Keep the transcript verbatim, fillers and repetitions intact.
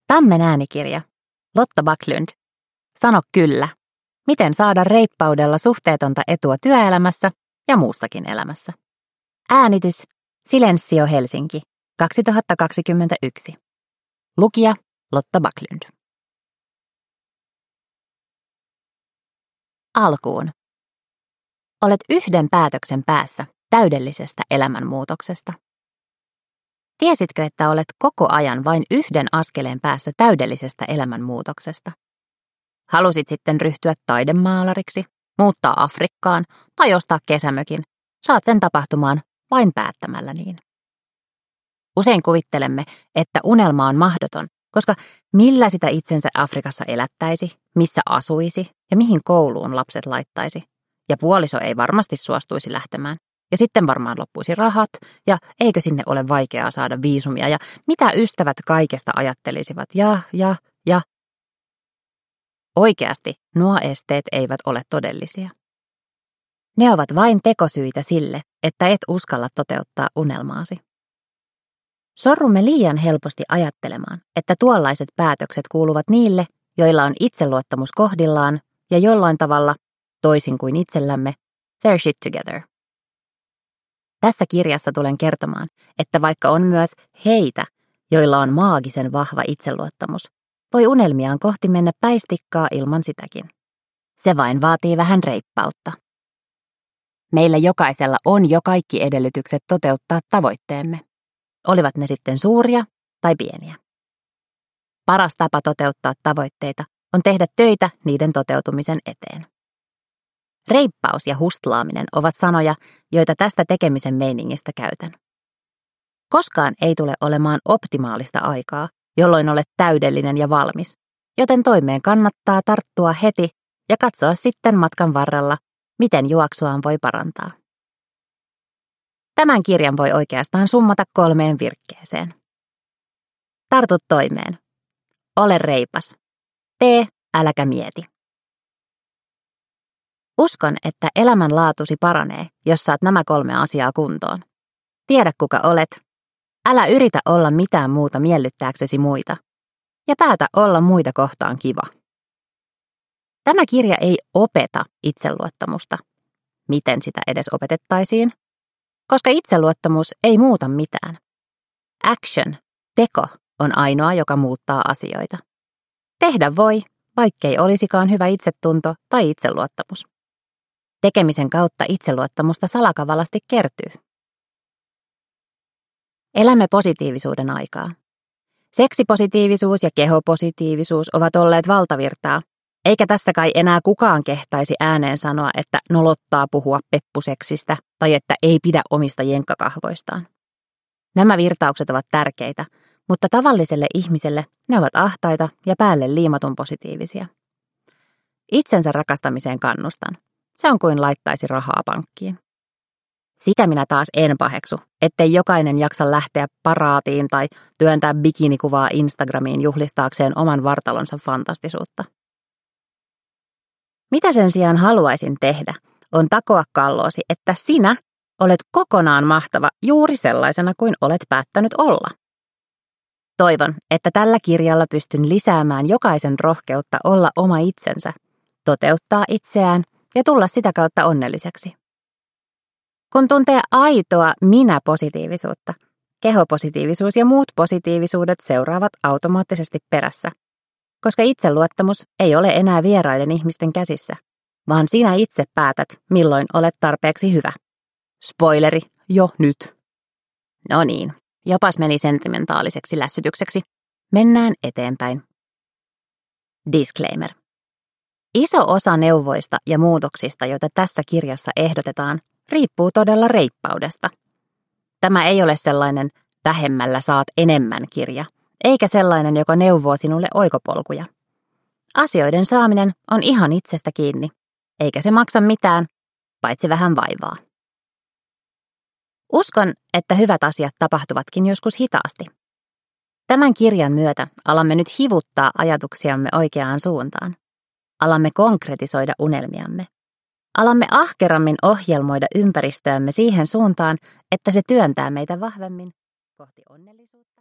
Tammen äänikirja. Lotta Backlund. Sano kyllä. Miten saada reippaudella suhteetonta etua työelämässä ja muussakin elämässä? Äänitys Silensio Helsinki kaksituhattakaksikymmentäyksi. Lukija Lotta Backlund. Alkuun. Olet yhden päätöksen päässä täydellisestä elämänmuutoksesta. Tiesitkö, että olet koko ajan vain yhden askeleen päässä täydellisestä elämänmuutoksesta? Halusit sitten ryhtyä taidemaalariksi, muuttaa Afrikkaan tai ostaa kesämökin, saat sen tapahtumaan vain päättämällä niin. Usein kuvittelemme, että unelma on mahdoton, koska millä sitä itsensä Afrikassa elättäisi, missä asuisi ja mihin kouluun lapset laittaisi. Ja puoliso ei varmasti suostuisi lähtemään. Ja sitten varmaan loppuisi rahat, ja eikö sinne ole vaikeaa saada viisumia, ja mitä ystävät kaikesta ajattelisivat, ja, ja, ja. Oikeasti nuo esteet eivät ole todellisia. Ne ovat vain tekosyitä sille, että et uskalla toteuttaa unelmaasi. Sorrumme liian helposti ajattelemaan, että tuollaiset päätökset kuuluvat niille, joilla on itseluottamus kohdillaan ja jollain tavalla, toisin kuin itsellämme, their shit together. Tässä kirjassa tulen kertomaan, että vaikka on myös heitä, joilla on maagisen vahva itseluottamus, voi unelmiaan kohti mennä päistikkaa ilman sitäkin. Se vain vaatii vähän reippautta. Meillä jokaisella on jo kaikki edellytykset toteuttaa tavoitteemme, olivat ne sitten suuria tai pieniä. Paras tapa toteuttaa tavoitteita on tehdä töitä niiden toteutumisen eteen. Reippaus ja hustlaaminen ovat sanoja, joita tästä tekemisen meiningistä käytän. Koskaan ei tule olemaan optimaalista aikaa, jolloin olet täydellinen ja valmis, joten toimeen kannattaa tarttua heti ja katsoa sitten matkan varrella, miten juoksuaan voi parantaa. Tämän kirjan voi oikeastaan summata kolmeen virkkeeseen. Tartu toimeen. Ole reipas. Tee, äläkä mieti. Uskon, että elämänlaatusi paranee, jos saat nämä kolme asiaa kuntoon. Tiedä kuka olet. Älä yritä olla mitään muuta miellyttääksesi muita. Ja päätä olla muita kohtaan kiva. Tämä kirja ei opeta itseluottamusta. Miten sitä edes opetettaisiin? Koska itseluottamus ei muuta mitään. Action, teko, on ainoa, joka muuttaa asioita. Tehdä voi, vaikkei olisikaan hyvä itsetunto tai itseluottamus. Tekemisen kautta itseluottamusta salakavalasti kertyy. Elämme positiivisuuden aikaa. Seksipositiivisuus ja kehopositiivisuus ovat olleet valtavirtaa, eikä tässä kai enää kukaan kehtaisi ääneen sanoa, että nolottaa puhua peppuseksistä tai että ei pidä omista jenkkakahvoistaan. Nämä virtaukset ovat tärkeitä, mutta tavalliselle ihmiselle ne ovat ahtaita ja päälle liimatun positiivisia. Itsensä rakastamiseen kannustan. Se on kuin laittaisi rahaa pankkiin. Sitä minä taas en paheksu, ettei jokainen jaksa lähteä paraatiin tai työntää bikinikuvaa Instagramiin juhlistaakseen oman vartalonsa fantastisuutta. Mitä sen sijaan haluaisin tehdä, on takoa kalloosi, että sinä olet kokonaan mahtava juuri sellaisena kuin olet päättänyt olla. Toivon, että tällä kirjalla pystyn lisäämään jokaisen rohkeutta olla oma itsensä, toteuttaa itseään ja tulla sitä kautta onnelliseksi. Kun tuntee aitoa minä-positiivisuutta, kehopositiivisuus ja muut positiivisuudet seuraavat automaattisesti perässä, koska itseluottamus ei ole enää vieraiden ihmisten käsissä, vaan sinä itse päätät, milloin olet tarpeeksi hyvä. Spoileri, jo nyt. No niin, jopas meni sentimentaaliseksi lässytykseksi. Mennään eteenpäin. Disclaimer. Iso osa neuvoista ja muutoksista, joita tässä kirjassa ehdotetaan, riippuu todella reippaudesta. Tämä ei ole sellainen vähemmällä saat enemmän kirja, eikä sellainen, joka neuvoo sinulle oikopolkuja. Asioiden saaminen on ihan itsestä kiinni, eikä se maksa mitään, paitsi vähän vaivaa. Uskon, että hyvät asiat tapahtuvatkin joskus hitaasti. Tämän kirjan myötä alamme nyt hivuttaa ajatuksiamme oikeaan suuntaan. Alamme konkretisoida unelmiamme. Alamme ahkerammin ohjelmoida ympäristöämme siihen suuntaan, että se työntää meitä vahvemmin kohti onnellisuutta.